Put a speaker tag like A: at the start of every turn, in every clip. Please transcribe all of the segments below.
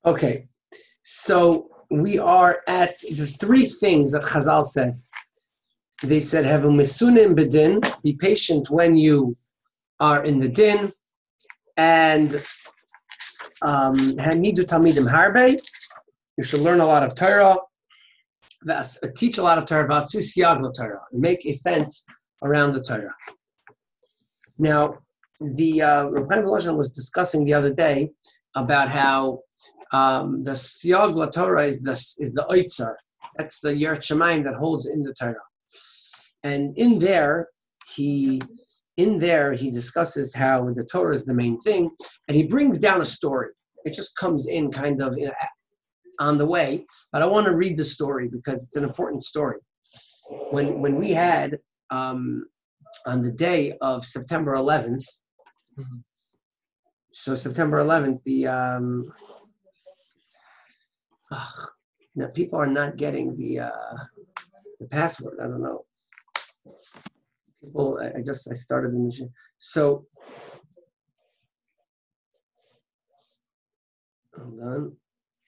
A: Okay, so we are at the three things that Chazal said. They said, have a misunim bedin, be patient when you are in the din, and hanidu talmidim harbe, you should learn a lot of Torah, teach a lot of Torah, vasu siyag Torah, make a fence around the Torah. Now, the Reb Chaim Volozhin was discussing the other day about how the siyag Torah is the oitzer. That's the Yirat Shamayim that holds in the Torah. And in there he discusses how the Torah is the main thing, and he brings down a story. It just comes in kind of on the way, but I want to read the story because it's an important story. When we had on the day of September 11th, so September 11th, now people are not getting the password. I don't know. People, I started the mission. So, hold on.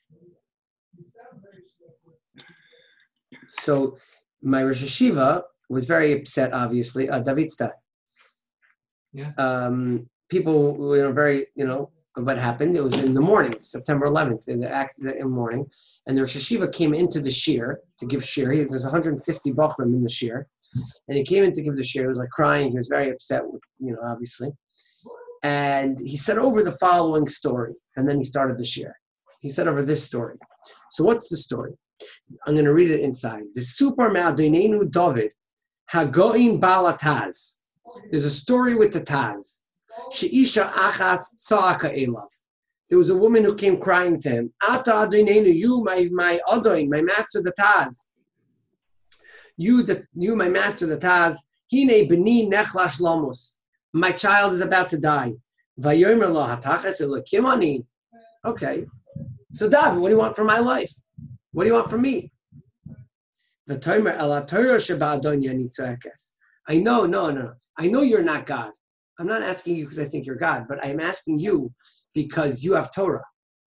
A: So, my Rosh Hashiva was very upset, obviously. David Stad.
B: Yeah.
A: People were very, what happened. It was in the morning, September 11th, in the morning. And the Rosh Hashiva came into the shir to give shir. There's 150 bachrim in the shir. And he came in to give the shir. He was like crying. He was very upset, obviously. And he said over the following story. And then he started the shir. He said over this story. So what's the story? I'm going to read it inside. The super Ma'adinenu David, Hagoin Balataz. There's a story with the Taz. Sheisha Achas Tza'aka Elav. There was a woman who came crying to him. Ata Adinenu, you, my Adoin, my master, the Taz. You, my master, the Taz. Hine b'ni nechlash lamos. My child is about to die. Vayomer lo hatachas elokim ani. Okay. So David, what do you want from my life? What do you want from me? V'tomer ela Torah sheba adonya nitzakes. I know. I know you're not God. I'm not asking you because I think you're God, but I am asking you because you have Torah.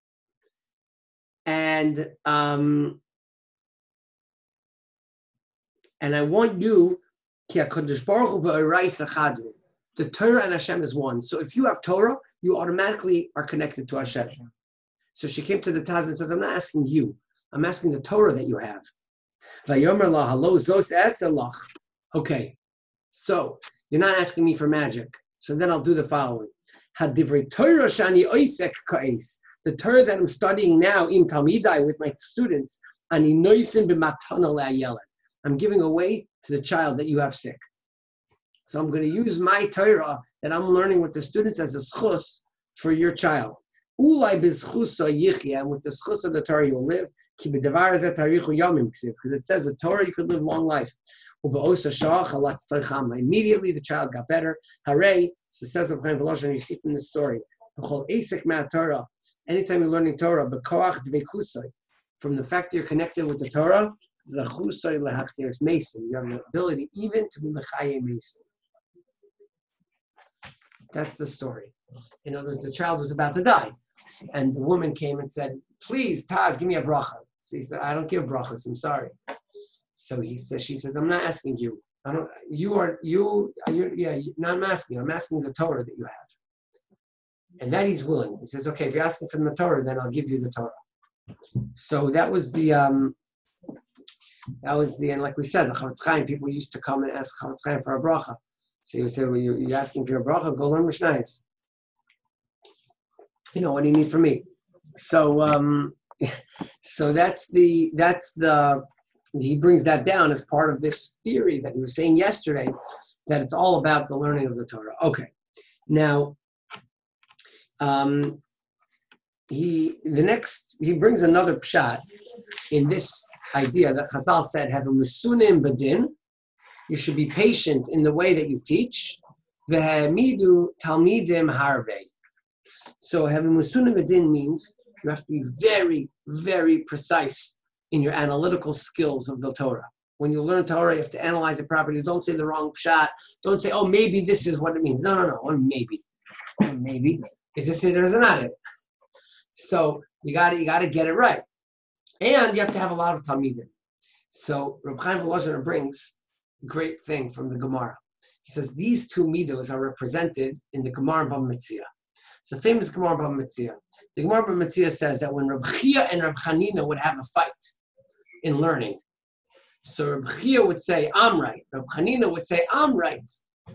A: And I want you, the Torah and Hashem is one. So if you have Torah, you automatically are connected to Hashem. So she came to the Taz and says, I'm not asking you. I'm asking the Torah that you have. Okay, so you're not asking me for magic. So then I'll do the following. The Torah that I'm studying now in Talmidai with my students, I'm giving away to the child that you have sick. So I'm going to use my Torah that I'm learning with the students as a schus for your child. And with the schus of the Torah you will live. Because it says with Torah you could live long life. Immediately the child got better. Hooray! So says Reb Chaim Volozhin, you see from this story. Anytime you're learning Torah, from the fact that you're connected with the Torah, mason. You have the ability even to be mechaye mason. That's the story. In other words, the child was about to die. And the woman came and said, please, Taz, give me a bracha. So he said, I don't give brachas, I'm sorry. So she said, I'm not asking you. I'm asking the Torah that you have. And that he's willing. He says, okay, if you're asking from the Torah, then I'll give you the Torah. So that was and like we said, the Chavetz Chaim, people used to come and ask Chavetz Chaim for a bracha. So he would say, well, you're asking for a bracha, go learn Mishnayos. What do you need from me? So he brings that down as part of this theory that he was saying yesterday, that it's all about the learning of the Torah. Okay. Now, he brings another pshat in this idea that Chazal said, have a misunim badin. You should be patient in the way that you teach. V'hamidu talmidim harbe. So having misunim badin means you have to be very, very precise in your analytical skills of the Torah. When you learn Torah, you have to analyze it properly. Don't say the wrong pshat. Don't say, oh, maybe this is what it means. No. Maybe. Is this it or is it not it? So you gotta get it right. And you have to have a lot of Talmidim. So Reb Chaim Volozhiner brings a great thing from the Gemara. He says these two midos are represented in the Gemara Bava Metzia. It's a famous Gemara Bava Metzia. The Gemara Bava Metzia says that when Reb Chia and Reb Chanina would have a fight in learning, so Reb Chia would say, I'm right. Reb Chanina would say, I'm right.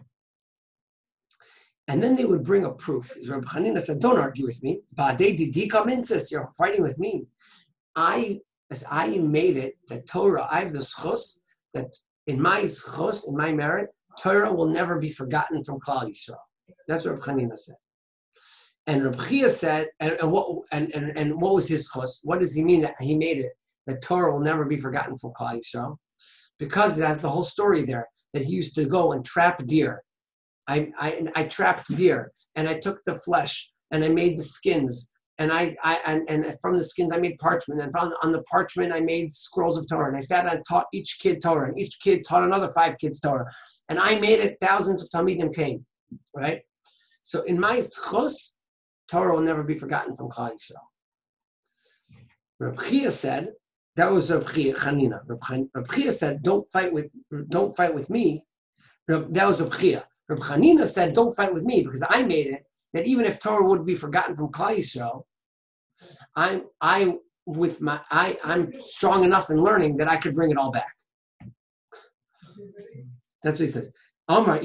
A: And then they would bring a proof. Reb Chanina said, don't argue with me. You're fighting with me. As I made it, that Torah, I have the schus, that in my schus, in my merit, Torah will never be forgotten from Klal Yisrael. That's what Reb Chanina said. And Reb Chia said, and what was his schus? What does he mean that he made it, that Torah will never be forgotten from Klal Yisrael? Because it has the whole story there, that he used to go and trap deer. I trapped deer, and I took the flesh, and I made the skins, and and from the skins I made parchment, and on the parchment I made scrolls of Torah, and I sat and taught each kid Torah, and each kid taught another 5 kids Torah, and I made it. Thousands of Talmidim came, right? So in my schus, Torah will never be forgotten from Klal Yisrael. Reb Chia said, that was Reb Chia Chanina. Reb Chia said, don't fight with me. That was Reb Chia. Reb Chanina said, don't fight with me, because I made it that even if Torah would be forgotten from Klal Yisrael, I'm strong enough in learning that I could bring it all back. That's what he says. I'm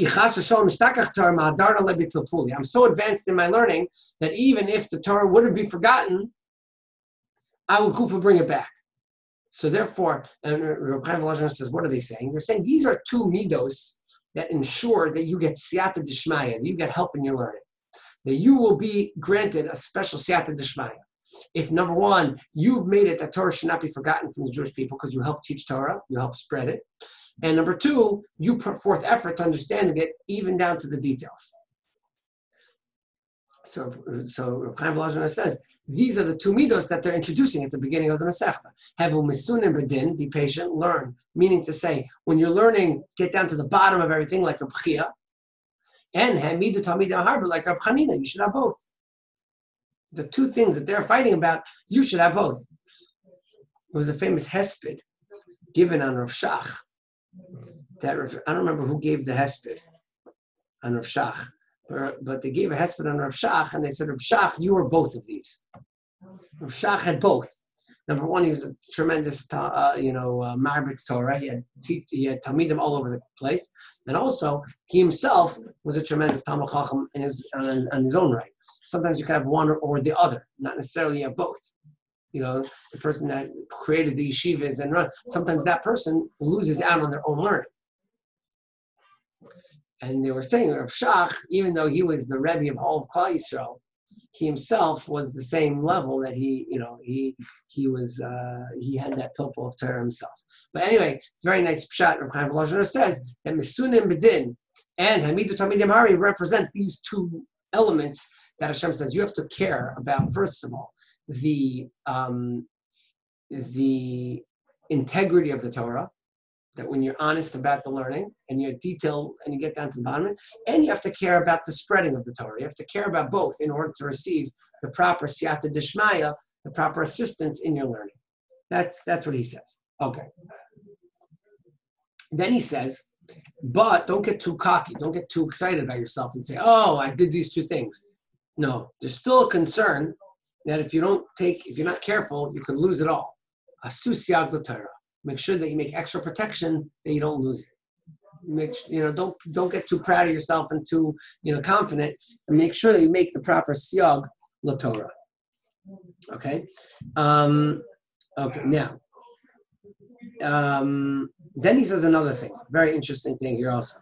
A: so advanced in my learning that even if the Torah wouldn't be forgotten, I would kufa bring it back. So therefore, and Reb Chaim Volozhiner says, what are they saying? They're saying these are two midos that ensure that you get siyata d'shmaya, that you get help in your learning, that you will be granted a special siyata d'shmaya. If number one, you've made it that Torah should not be forgotten from the Jewish people because you help teach Torah, you help spread it. And number two, you put forth effort to understanding it even down to the details. So Reb Chaim Volozhiner says, these are the two midos that they're introducing at the beginning of the Masechta. Hevu misunim b'din, be patient, learn. Meaning to say, when you're learning, get down to the bottom of everything like Reb Chia. And hamidu talmidim harba like Reb Chanina. You should have both. The two things that they're fighting about, you should have both. There was a famous hesped given on Rav Shach. I don't remember who gave the hesped on Rav Shach. But they gave a hesped on Rav Shach, and they said, Rav Shach, you are both of these. Rav Shach had both. Number one, he was a tremendous, Marbitz Torah. He had Talmidim all over the place, and also he himself was a tremendous Talmid Chacham in his own right. Sometimes you can have one or the other, not necessarily have both. You know, the person that created the yeshivas and sometimes that person loses out on their own learning. And they were saying Rav Shach, even though he was the Rebbe of all of Klal Yisrael, he himself was the same level that he had that pilpul of Torah himself. But anyway, it's a very nice pshat. Reb Chaim Volozhiner says that Misunim B'din and Hamidu Talmidim Hari represent these two elements that Hashem says you have to care about. First of all, the integrity of the Torah. That when you're honest about the learning and you're detailed and you get down to the bottom of it, and you have to care about the spreading of the Torah. You have to care about both in order to receive the proper siyata d'shmaya, the proper assistance in your learning. That's what he says. Okay. Then he says, but don't get too cocky. Don't get too excited about yourself and say, oh, I did these two things. No, there's still a concern that if you're not careful, you could lose it all. Asu siyag l'Torah. Make sure that you make extra protection that you don't lose it. Don't get too proud of yourself and too confident, and make sure that you make the proper siyag l'Torah. Okay. Okay. Now, then he says another thing, very interesting thing here also.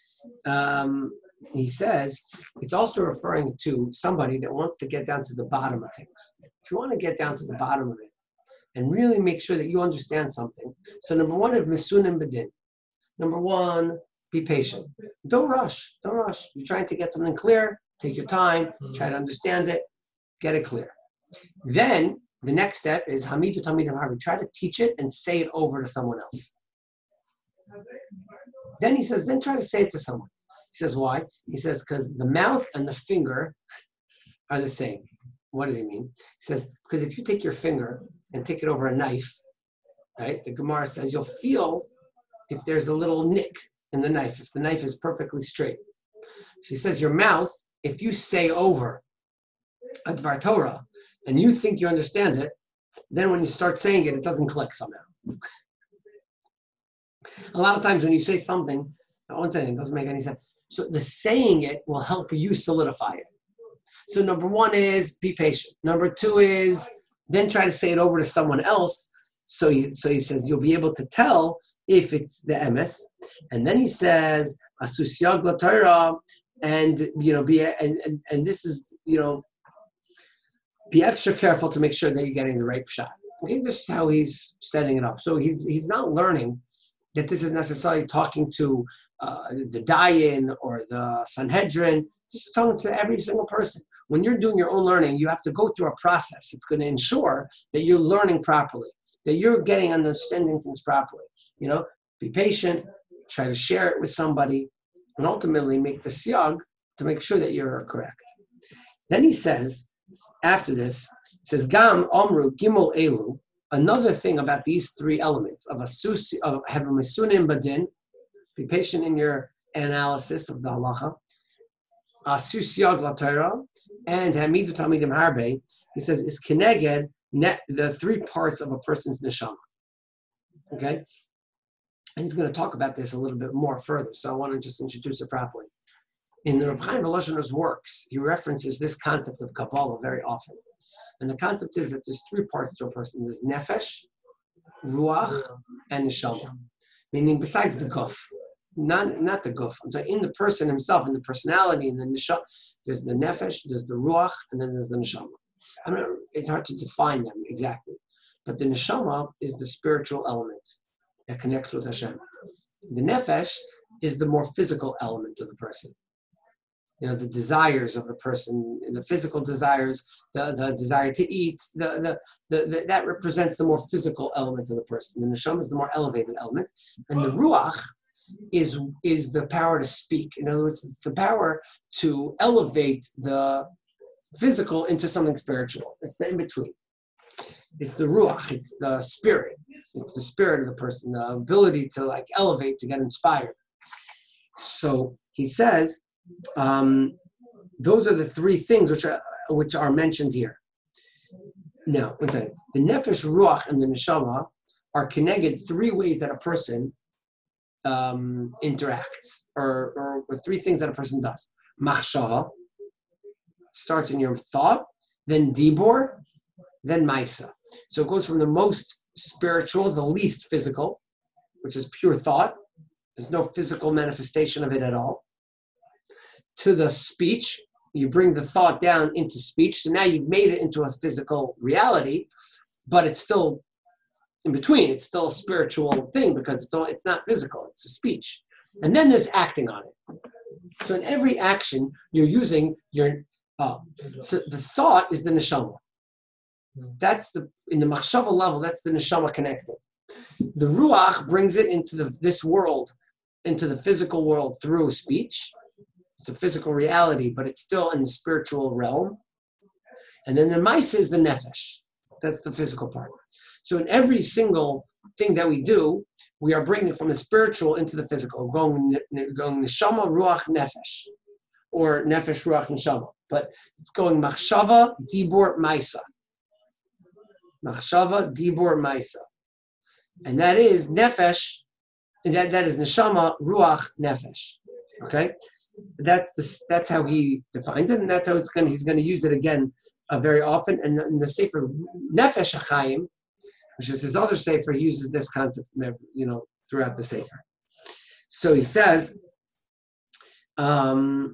A: He says it's also referring to somebody that wants to get down to the bottom of things. If you want to get down to the bottom of it, and really make sure that you understand something. So number one is misunim b'din. Number one, be patient. Don't rush. You're trying to get something clear, take your time, try to understand it, get it clear. Then the next step is hamidu talmidim hari. Try to teach it and say it over to someone else. Then he says, then try to say it to someone. He says, why? He says, because the mouth and the finger are the same. What does he mean? He says, because if you take your finger and take it over a knife, right? The Gemara says you'll feel if there's a little nick in the knife, if the knife is perfectly straight. So he says your mouth, if you say over a Dvar Torah and you think you understand it, then when you start saying it, it doesn't click somehow. A lot of times when you say something, I won't say anything, it doesn't make any sense. So the saying it will help you solidify it. So number one is be patient. Number two is then try to say it over to someone else. So he says you'll be able to tell if it's the emes. And then he says asusyag l'Torah, and be and this is be extra careful to make sure that you're getting the right shot. Okay, this is how he's setting it up. So he's not learning that this is necessarily talking to the Dayan or the Sanhedrin. This is talking to every single person. When you're doing your own learning, you have to go through a process. It's going to ensure that you're learning properly, that you're getting understanding things properly. Be patient, try to share it with somebody, and ultimately make the siyag to make sure that you're correct. Then he says, after this, he says, Gam Omru Gimel Elu. Another thing about these three elements of have a misunim badin, be patient in your analysis of the halacha, asusyag l'Torah, and hamidu talmidim harbe. He says is keneged the three parts of a person's neshama. Okay, and he's going to talk about this a little bit more further. So I want to just introduce it properly. In the Reb Chaim Voloshaner's works, he references this concept of Kabbalah very often. And the concept is that there's three parts to a person. There's nefesh, ruach, and neshama. Meaning besides the guf, not the guf. I'm talking in the person himself, in the personality, in the neshama. There's the nefesh, there's the ruach, and then there's the neshama. It's hard to define them exactly. But the neshama is the spiritual element that connects with Hashem. The nefesh is the more physical element of the person. The desires of the person, the physical desires, the desire to eat, that represents the more physical element of the person. The neshama is the more elevated element, and the ruach is the power to speak. In other words, it's the power to elevate the physical into something spiritual. It's the in between. It's the ruach. It's the spirit. It's the spirit of the person. The ability to elevate, to get inspired. So he says. Those are the three things which are mentioned here. Now, one second. The nefesh, ruach, and the neshama are connected three ways that a person interacts, or three things that a person does. Machshava starts in your thought, then dibor, then maisa. So it goes from the most spiritual, the least physical, which is pure thought. There's no physical manifestation of it at all. To the speech, you bring the thought down into speech. So now you've made it into a physical reality, but it's still in between. It's still a spiritual thing because it's not physical. It's a speech. And then there's acting on it. So in every action, you're using your. So the thought is the neshama. That's in the machshava level. That's the neshama connecting. The ruach brings it into this world, into the physical world through speech. It's a physical reality, but it's still in the spiritual realm. And then the maisa is the nefesh. That's the physical part. So in every single thing that we do, we are bringing it from the spiritual into the physical, going neshama, ruach, nefesh, or nefesh, ruach, neshama. But it's going machshava, dibur, maisa. Machshava, dibur, maisa. And that is nefesh, that is neshama, ruach, nefesh. Okay? That's how he defines it, and that's how he's going to use it again very often. And in the Sefer Nefesh HaChaim, which is his other Sefer, he uses this concept, throughout the Sefer. So he says that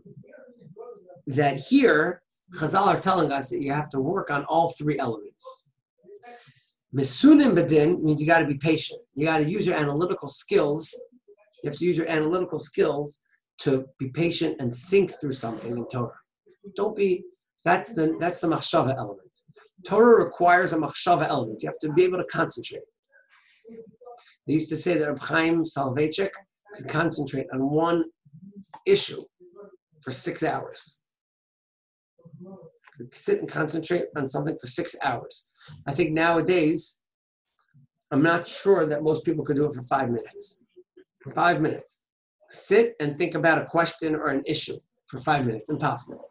A: here Chazal are telling us that you have to work on all three elements. Mesunim badin means you got to be patient. You got to use your analytical skills. You have to use your analytical skills to be patient and think through something in Torah. That's the machshava element. Torah requires a machshava element. You have to be able to concentrate. They used to say that Reb Chaim Soloveitchik could concentrate on one issue for 6 hours. sit and concentrate on something for 6 hours. I think nowadays, I'm not sure that most people could do it for 5 minutes. For 5 minutes. Sit and think about a question or an issue for 5 minutes. Impossible.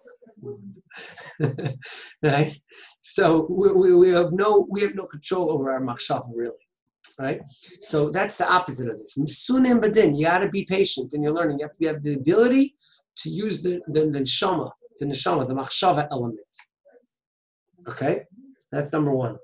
A: Right? So we have no control over our machshava, really. Right? So that's the opposite of this. Misunim badin, you got to be patient in your learning. You have to have the ability to use the neshama, the machshava element. Okay? That's number one.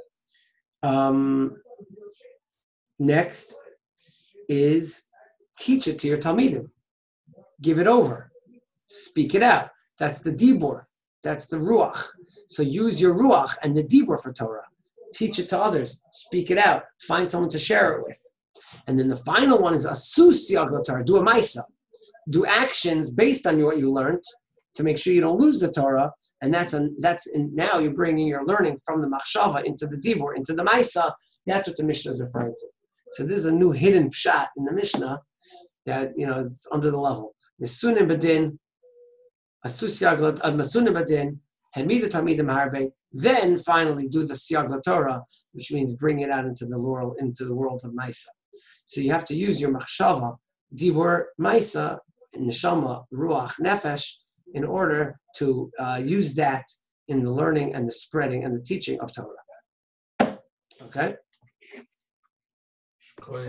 A: Next is teach it to your talmidim. Give it over. Speak it out. That's the dibur. That's the ruach. So use your ruach and the dibur for Torah. Teach it to others. Speak it out. Find someone to share it with. And then the final one is asus siyag Torah. Do a maisa. Do actions based on what you learned to make sure you don't lose the Torah. And now you're bringing your learning from the machshava into the dibur, into the maisa. That's what the Mishnah is referring to. So this is a new hidden pshat in the Mishnah that is under the level. Misunim badin, asus siyag masunim badin, hamidu talmidim harbe. Then finally do the siyag Torah, which means bring it out into the world of maisa. So you have to use your machshava, dibur, maisa, neshama, ruach, nefesh, in order to use that in the learning and the spreading and the teaching of Torah. Okay?